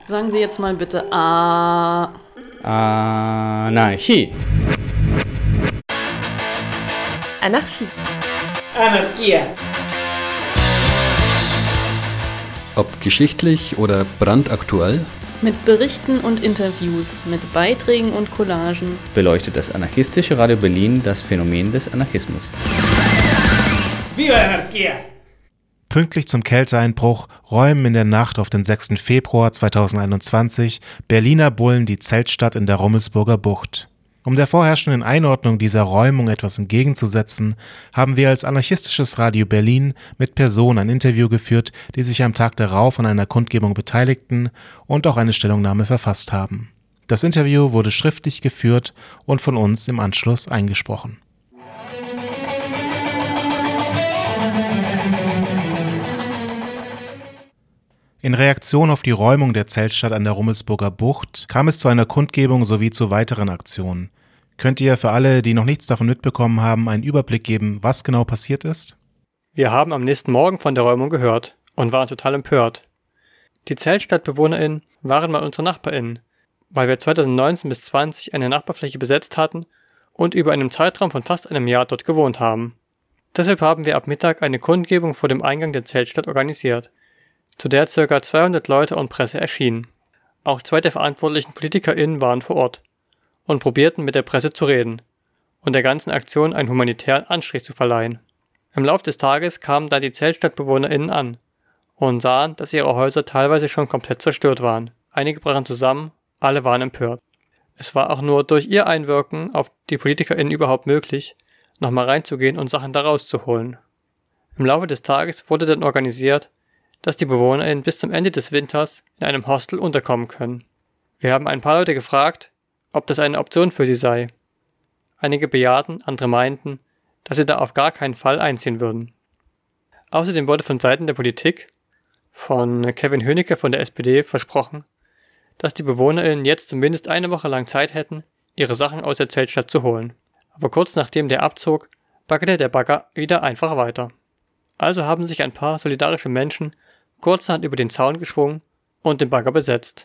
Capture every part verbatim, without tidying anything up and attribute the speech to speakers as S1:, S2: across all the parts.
S1: Sagen Sie jetzt mal bitte A.
S2: Anarchie.
S3: Anarchie.
S4: Anarchia.
S5: Ob geschichtlich oder brandaktuell,
S1: Mit Berichten und Interviews, mit Beiträgen und Collagen
S2: beleuchtet das anarchistische Radio Berlin das Phänomen des Anarchismus.
S4: Viva Anarchia!
S6: Pünktlich zum Kälteeinbruch räumen in der Nacht auf den sechsten Februar zweitausendeinundzwanzig Berliner Bullen die Zeltstadt in der Rummelsburger Bucht. Um der vorherrschenden Einordnung dieser Räumung etwas entgegenzusetzen, haben wir als anarchistisches Radio Berlin mit Personen ein Interview geführt, die sich am Tag darauf an einer Kundgebung beteiligten und auch eine Stellungnahme verfasst haben. Das Interview wurde schriftlich geführt und von uns im Anschluss eingesprochen. In Reaktion auf die Räumung der Zeltstadt an der Rummelsburger Bucht kam es zu einer Kundgebung sowie zu weiteren Aktionen. Könnt ihr für alle, die noch nichts davon mitbekommen haben, einen Überblick geben, was genau passiert ist?
S7: Wir haben am nächsten Morgen von der Räumung gehört und waren total empört. Die ZeltstadtbewohnerInnen waren mal unsere NachbarInnen, weil wir zweitausendneunzehn bis zwanzig eine Nachbarfläche besetzt hatten und über einen Zeitraum von fast einem Jahr dort gewohnt haben. Deshalb haben wir ab Mittag eine Kundgebung vor dem Eingang der Zeltstadt organisiert, zu der ca. zweihundert Leute und Presse erschienen. Auch zwei der verantwortlichen PolitikerInnen waren vor Ort und probierten mit der Presse zu reden und der ganzen Aktion einen humanitären Anstrich zu verleihen. Im Lauf des Tages kamen dann die ZeltstadtbewohnerInnen an und sahen, dass ihre Häuser teilweise schon komplett zerstört waren. Einige brachen zusammen, alle waren empört. Es war auch nur durch ihr Einwirken auf die PolitikerInnen überhaupt möglich, nochmal reinzugehen und Sachen da rauszuholen. Im Laufe des Tages wurde dann organisiert, dass die BewohnerInnen bis zum Ende des Winters in einem Hostel unterkommen können. Wir haben ein paar Leute gefragt, ob das eine Option für sie sei. Einige bejahten, andere meinten, dass sie da auf gar keinen Fall einziehen würden. Außerdem wurde von Seiten der Politik, von Kevin Hönicke von der S P D, versprochen, dass die BewohnerInnen jetzt zumindest eine Woche lang Zeit hätten, ihre Sachen aus der Zeltstadt zu holen. Aber kurz nachdem der abzog, baggerte der Bagger wieder einfach weiter. Also haben sich ein paar solidarische Menschen kurzerhand über den Zaun geschwungen und den Bagger besetzt.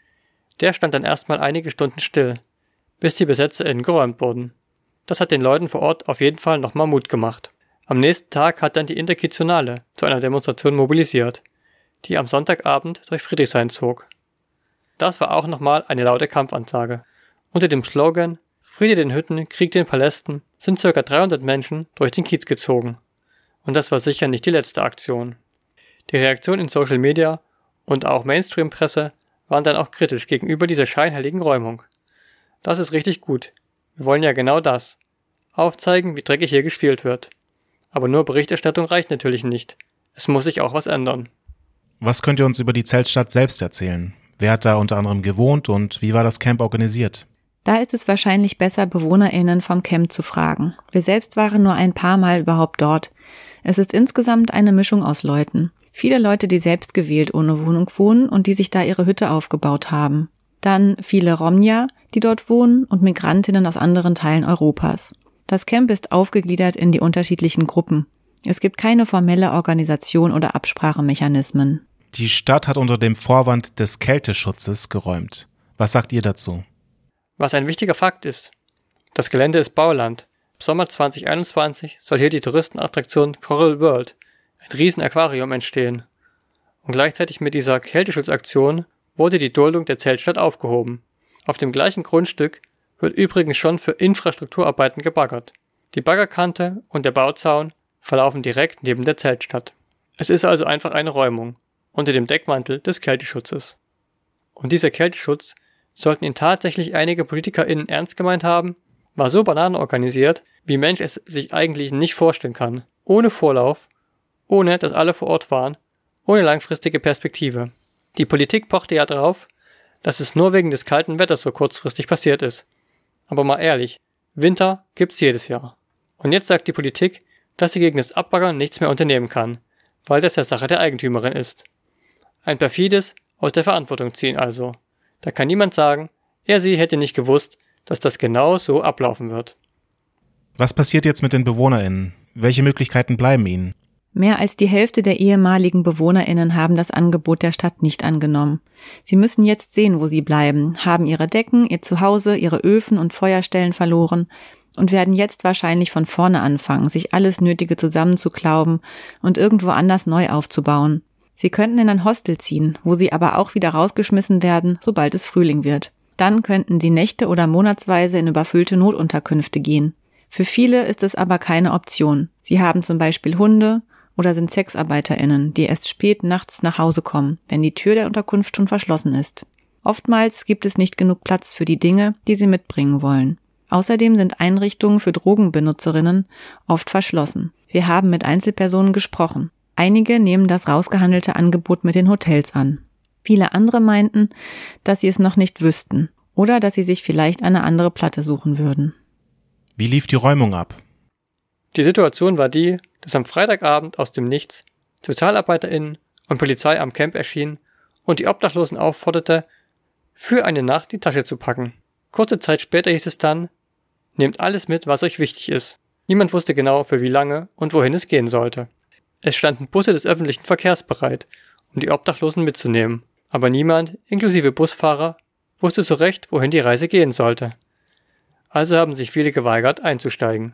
S7: Der stand dann erstmal einige Stunden still, bis die BesetzerInnen geräumt wurden. Das hat den Leuten vor Ort auf jeden Fall nochmal Mut gemacht. Am nächsten Tag hat dann die Interkitionale zu einer Demonstration mobilisiert, die am Sonntagabend durch Friedrichshain zog. Das war auch nochmal eine laute Kampfansage. Unter dem Slogan »Friede den Hütten, Krieg den Palästen« sind ca. dreihundert Menschen durch den Kiez gezogen. Und das war sicher nicht die letzte Aktion. Die Reaktion in Social Media und auch Mainstream-Presse waren dann auch kritisch gegenüber dieser scheinheiligen Räumung. Das ist richtig gut. Wir wollen ja genau das. Aufzeigen, wie dreckig hier gespielt wird. Aber nur Berichterstattung reicht natürlich nicht. Es muss sich auch was ändern.
S6: Was könnt ihr uns über die Zeltstadt selbst erzählen? Wer hat da unter anderem gewohnt und wie war das Camp organisiert?
S3: Da ist es wahrscheinlich besser, BewohnerInnen vom Camp zu fragen. Wir selbst waren nur ein paar Mal überhaupt dort. Es ist insgesamt eine Mischung aus Leuten. Viele Leute, die selbst gewählt ohne Wohnung wohnen und die sich da ihre Hütte aufgebaut haben. Dann viele Romja, die dort wohnen und Migrantinnen aus anderen Teilen Europas. Das Camp ist aufgegliedert in die unterschiedlichen Gruppen. Es gibt keine formelle Organisation oder Absprachemechanismen.
S6: Die Stadt hat unter dem Vorwand des Kälteschutzes geräumt. Was sagt ihr dazu?
S7: Was ein wichtiger Fakt ist: Das Gelände ist Bauland. Im Sommer zwanzig einundzwanzig soll hier die Touristenattraktion Coral World, ein Riesen-Aquarium, entstehen. Und gleichzeitig mit dieser Kälteschutzaktion wurde die Duldung der Zeltstadt aufgehoben. Auf dem gleichen Grundstück wird übrigens schon für Infrastrukturarbeiten gebaggert. Die Baggerkante und der Bauzaun verlaufen direkt neben der Zeltstadt. Es ist also einfach eine Räumung unter dem Deckmantel des Kälteschutzes. Und dieser Kälteschutz, sollten ihn tatsächlich einige PolitikerInnen ernst gemeint haben, war so bananenorganisiert, wie Mensch es sich eigentlich nicht vorstellen kann. Ohne Vorlauf, ohne dass alle vor Ort waren, ohne langfristige Perspektive. Die Politik pochte ja drauf, dass es nur wegen des kalten Wetters so kurzfristig passiert ist. Aber mal ehrlich, Winter gibt's jedes Jahr. Und jetzt sagt die Politik, dass sie gegen das Abbaggern nichts mehr unternehmen kann, weil das ja Sache der Eigentümerin ist. Ein perfides aus der Verantwortung ziehen also. Da kann niemand sagen, er sie hätte nicht gewusst, dass das genau so ablaufen wird.
S6: Was passiert jetzt mit den BewohnerInnen? Welche Möglichkeiten bleiben ihnen?
S3: Mehr als die Hälfte der ehemaligen BewohnerInnen haben das Angebot der Stadt nicht angenommen. Sie müssen jetzt sehen, wo sie bleiben, haben ihre Decken, ihr Zuhause, ihre Öfen und Feuerstellen verloren und werden jetzt wahrscheinlich von vorne anfangen, sich alles Nötige zusammenzuklauben und irgendwo anders neu aufzubauen. Sie könnten in ein Hostel ziehen, wo sie aber auch wieder rausgeschmissen werden, sobald es Frühling wird. Dann könnten sie nächte- oder monatsweise in überfüllte Notunterkünfte gehen. Für viele ist es aber keine Option. Sie haben zum Beispiel Hunde oder sind SexarbeiterInnen, die erst spät nachts nach Hause kommen, wenn die Tür der Unterkunft schon verschlossen ist. Oftmals gibt es nicht genug Platz für die Dinge, die sie mitbringen wollen. Außerdem sind Einrichtungen für Drogenbenutzerinnen oft verschlossen. Wir haben mit Einzelpersonen gesprochen. Einige nehmen das rausgehandelte Angebot mit den Hotels an. Viele andere meinten, dass sie es noch nicht wüssten oder dass sie sich vielleicht eine andere Platte suchen würden.
S6: Wie lief die Räumung ab?
S7: Die Situation war die, dass am Freitagabend aus dem Nichts SozialarbeiterInnen und Polizei am Camp erschienen und die Obdachlosen aufforderte, für eine Nacht die Tasche zu packen. Kurze Zeit später hieß es dann, nehmt alles mit, was euch wichtig ist. Niemand wusste genau, für wie lange und wohin es gehen sollte. Es standen Busse des öffentlichen Verkehrs bereit, um die Obdachlosen mitzunehmen. Aber niemand, inklusive Busfahrer, wusste so recht, wohin die Reise gehen sollte. Also haben sich viele geweigert, einzusteigen.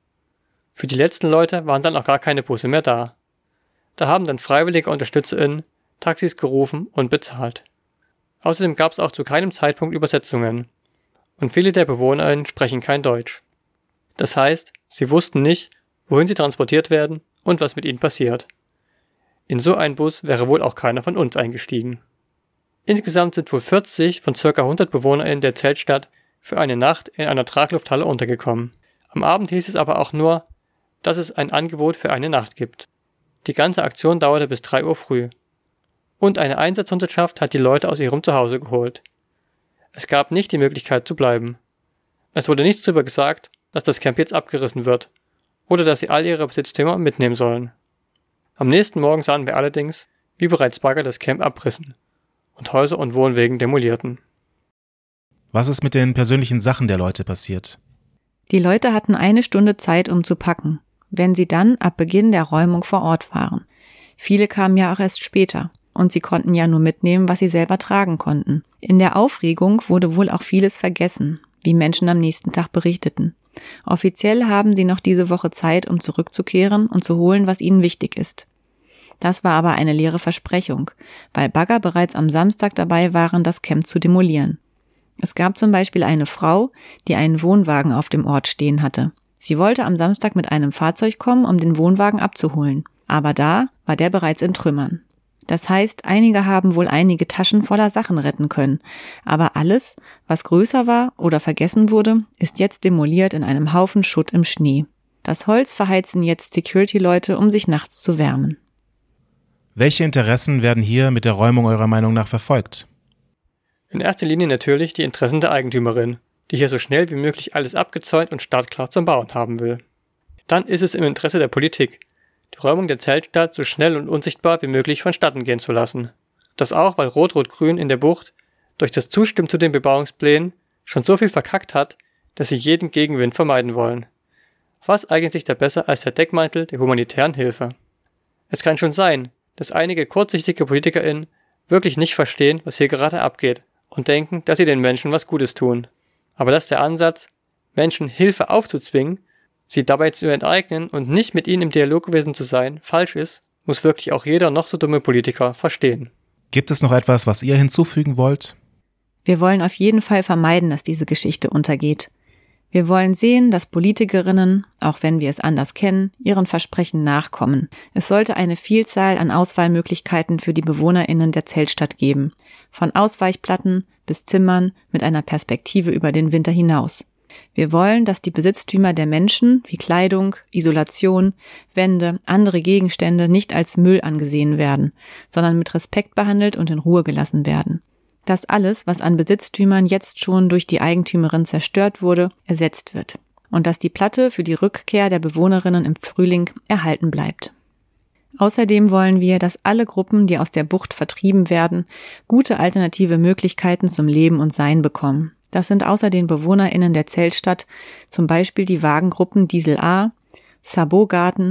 S7: Für die letzten Leute waren dann auch gar keine Busse mehr da. Da haben dann freiwillige UnterstützerInnen Taxis gerufen und bezahlt. Außerdem gab es auch zu keinem Zeitpunkt Übersetzungen. Und viele der BewohnerInnen sprechen kein Deutsch. Das heißt, sie wussten nicht, wohin sie transportiert werden und was mit ihnen passiert. In so einen Bus wäre wohl auch keiner von uns eingestiegen. Insgesamt sind wohl vierzig von ca. hundert BewohnerInnen der Zeltstadt für eine Nacht in einer Traglufthalle untergekommen. Am Abend hieß es aber auch nur, dass es ein Angebot für eine Nacht gibt. Die ganze Aktion dauerte bis drei Uhr früh. Und eine Einsatzhundertschaft hat die Leute aus ihrem Zuhause geholt. Es gab nicht die Möglichkeit zu bleiben. Es wurde nichts darüber gesagt, dass das Camp jetzt abgerissen wird oder dass sie all ihre Besitztümer mitnehmen sollen. Am nächsten Morgen sahen wir allerdings, wie bereits Bagger das Camp abrissen und Häuser und Wohnwegen demolierten.
S6: Was ist mit den persönlichen Sachen der Leute passiert?
S3: Die Leute hatten eine Stunde Zeit, um zu packen, wenn sie dann ab Beginn der Räumung vor Ort waren. Viele kamen ja auch erst später. Und sie konnten ja nur mitnehmen, was sie selber tragen konnten. In der Aufregung wurde wohl auch vieles vergessen, wie Menschen am nächsten Tag berichteten. Offiziell haben sie noch diese Woche Zeit, um zurückzukehren und zu holen, was ihnen wichtig ist. Das war aber eine leere Versprechung, weil Bagger bereits am Samstag dabei waren, das Camp zu demolieren. Es gab zum Beispiel eine Frau, die einen Wohnwagen auf dem Ort stehen hatte. Sie wollte am Samstag mit einem Fahrzeug kommen, um den Wohnwagen abzuholen. Aber da war der bereits in Trümmern. Das heißt, einige haben wohl einige Taschen voller Sachen retten können. Aber alles, was größer war oder vergessen wurde, ist jetzt demoliert in einem Haufen Schutt im Schnee. Das Holz verheizen jetzt Security-Leute, um sich nachts zu wärmen.
S6: Welche Interessen werden hier mit der Räumung eurer Meinung nach verfolgt?
S7: In erster Linie natürlich die Interessen der Eigentümerin, die hier so schnell wie möglich alles abgezäunt und startklar zum Bauen haben will. Dann ist es im Interesse der Politik, die Räumung der Zeltstadt so schnell und unsichtbar wie möglich vonstatten gehen zu lassen. Das auch, weil Rot-Rot-Grün in der Bucht durch das Zustimmen zu den Bebauungsplänen schon so viel verkackt hat, dass sie jeden Gegenwind vermeiden wollen. Was eignet sich da besser als der Deckmantel der humanitären Hilfe? Es kann schon sein, dass einige kurzsichtige PolitikerInnen wirklich nicht verstehen, was hier gerade abgeht und denken, dass sie den Menschen was Gutes tun. Aber dass der Ansatz, Menschen Hilfe aufzuzwingen, sie dabei zu enteignen und nicht mit ihnen im Dialog gewesen zu sein, falsch ist, muss wirklich auch jeder noch so dumme Politiker verstehen.
S6: Gibt es noch etwas, was ihr hinzufügen wollt?
S3: Wir wollen auf jeden Fall vermeiden, dass diese Geschichte untergeht. Wir wollen sehen, dass Politikerinnen, auch wenn wir es anders kennen, ihren Versprechen nachkommen. Es sollte eine Vielzahl an Auswahlmöglichkeiten für die BewohnerInnen der Zeltstadt geben. Von Ausweichplatten bis Zimmern mit einer Perspektive über den Winter hinaus. Wir wollen, dass die Besitztümer der Menschen wie Kleidung, Isolation, Wände, andere Gegenstände nicht als Müll angesehen werden, sondern mit Respekt behandelt und in Ruhe gelassen werden. Dass alles, was an Besitztümern jetzt schon durch die Eigentümerin zerstört wurde, ersetzt wird. Und dass die Platte für die Rückkehr der Bewohnerinnen im Frühling erhalten bleibt. Außerdem wollen wir, dass alle Gruppen, die aus der Bucht vertrieben werden, gute alternative Möglichkeiten zum Leben und Sein bekommen. Das sind außer den BewohnerInnen der Zeltstadt zum Beispiel die Wagengruppen Diesel A, Sabot-Garten,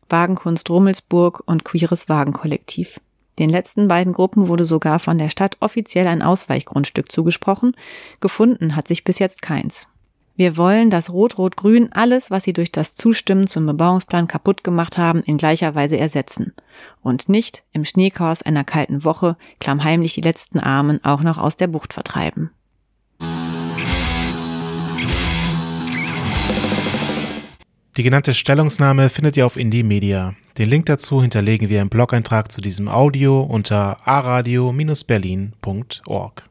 S3: Wagenkunst Rummelsburg und Queeres Wagenkollektiv. Den letzten beiden Gruppen wurde sogar von der Stadt offiziell ein Ausweichgrundstück zugesprochen. Gefunden hat sich bis jetzt keins. Wir wollen, dass Rot-Rot-Grün alles, was sie durch das Zustimmen zum Bebauungsplan kaputt gemacht haben, in gleicher Weise ersetzen. Und nicht im Schneechaos einer kalten Woche klammheimlich die letzten Armen auch noch aus der Bucht vertreiben.
S6: Die genannte Stellungnahme findet ihr auf Indymedia. Den Link dazu hinterlegen wir im Blog-Eintrag zu diesem Audio unter a radio Bindestrich berlin Punkt org.